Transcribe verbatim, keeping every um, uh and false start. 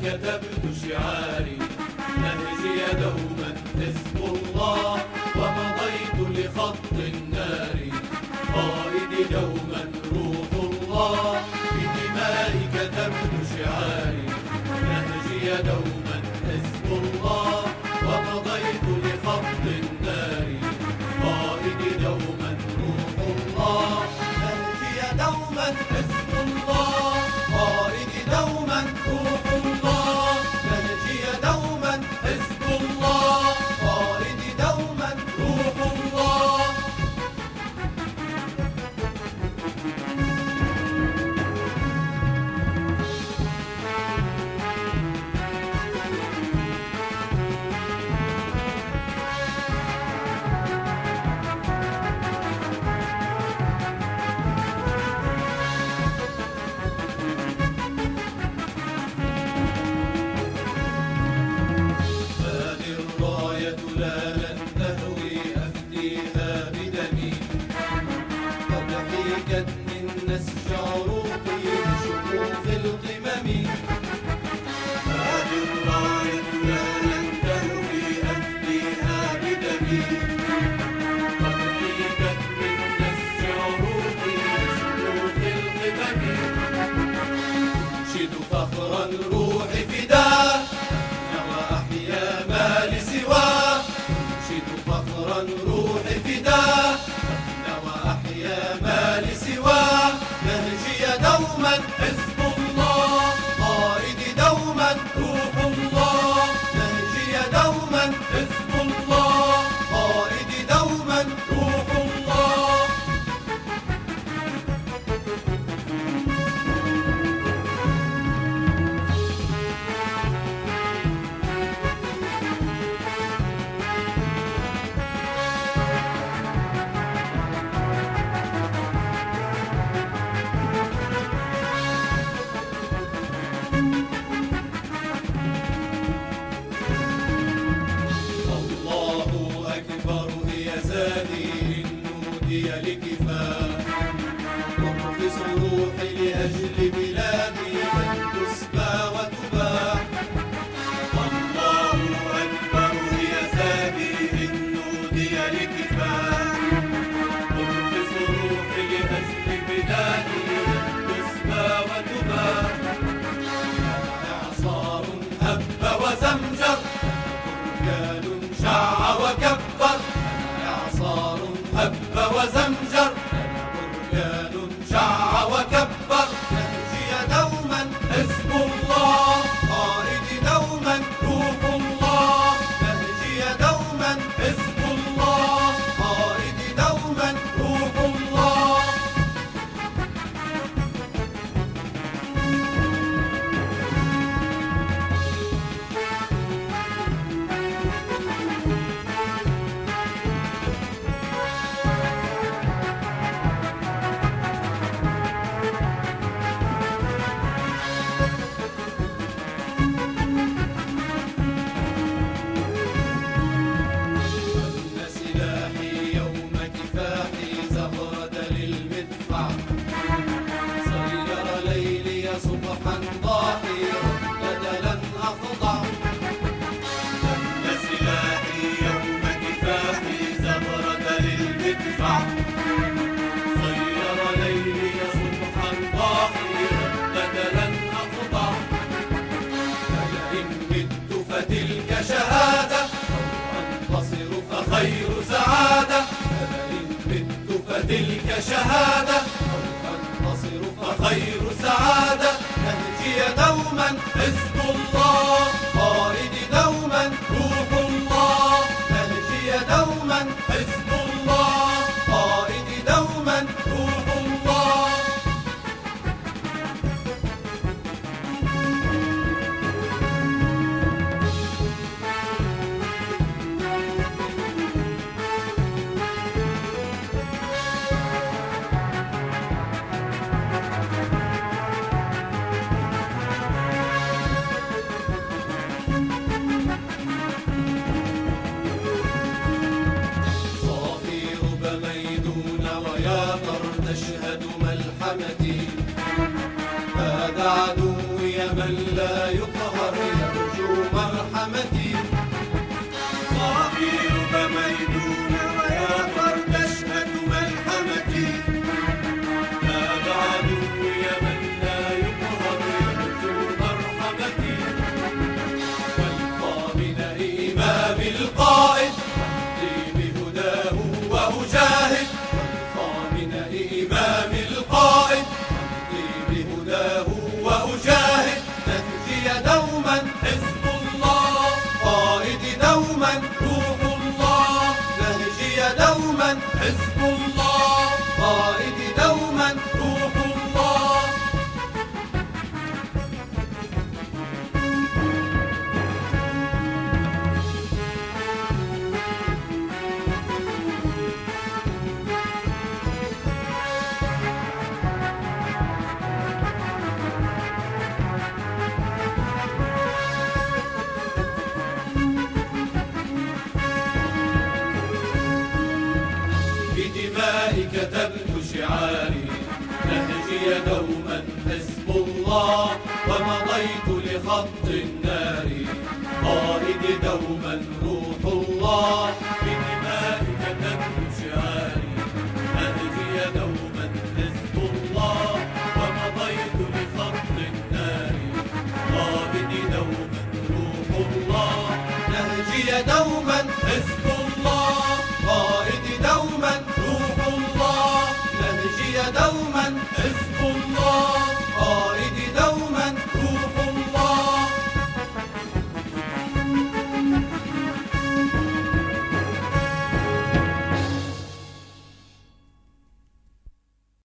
كتبت شعاري نهجي دوما حزب الله، ومضيت لخط النار قائدي دوما روح الله. بدمائي كتبت شعاري نهجي دوما حزب الله، ومضيت لخط النار قائدي دوما روح الله. نهجي دوما حزب الله، قائدي دوما روح الله. نهجي دوما حزب الله، قائدي دوما روح الله. لا لن تهوي أفديها بدمي، قد حيكت من نسج عروقي بشقوق القمم. هذه الراية لا لن تهوي أفديها بدمي، قد حيكت من نسج عروقي بشقوق القمم. أنشد فخرا روحي فداه وأحيا ما لسواه. فخرا روحي فداه وأحيا ما لسواه. نهجي دوما حزب الله، قائدي دوما روح الله. نهجي دوما حزب الله، قائدي دوما روح الله. لكفاح أخلص روحي لأجل بلادي لن تسبى وتباح. الله أكبر هي زادي إن نودي لكفاح أخلص روحي لأجل بلادي لن تسبى وتباح. إعصار هب وزمجر، بركان شع وكبر. إعصار هب وزمجر، بركان شع وكبر. نهجي دوما حزب الله، قائدي دوما روح الله. نهجي دوما حزب الله، قائدي دوما روح الله. صبحا ضاحي ردد لن أخضع. دم سلاحي يوم كفاحي زغرد للمدفع. صير ليلي صبحا ضاحي ردد لن أخضع. فلئن مت فتلك شهادة، أو أنتصر فخير سعادة. فلئن مت فتلك شهادة، أو أنتصر فخير سعادة. نهجي دوما حزب الله، قائدي دوما روح الله. نهجي دوما حزب الله، قائدي دوما روح الله. لا يقهر يرجو مرحمتي. صافي رب ميدون ويا فرد اشهد ملحمتي. باب عدوي من لا يقهر يرجو مرحمتي. والقامن إمام القائد أمضي بهداه وأجاهد. والقامن إمام القائد أمضي بهداه وأجاهد. نهجي دوما حزب الله قائدي دوما روح الله. نهجي دوما حزب الله قائدي دوما روح الله. بدمائي كتبت شعاري. نهجي دوما حزب الله. ومضيت لخط النار قائدي دوما روح الله.